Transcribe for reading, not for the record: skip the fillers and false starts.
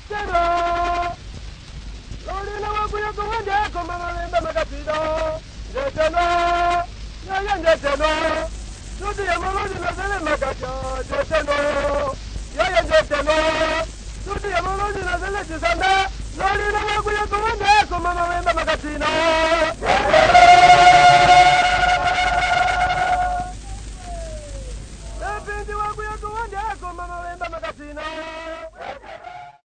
Teno, Lori na wakuya kuwende kumama wemba makatino. Jeteno, yaya jeteno. Tuti ya molodi na zele makacha. Jeteno, yaya jeteno. Tuti ya molodi na zele chisanda. Lori na wakuya kuwende kumama wemba makatino.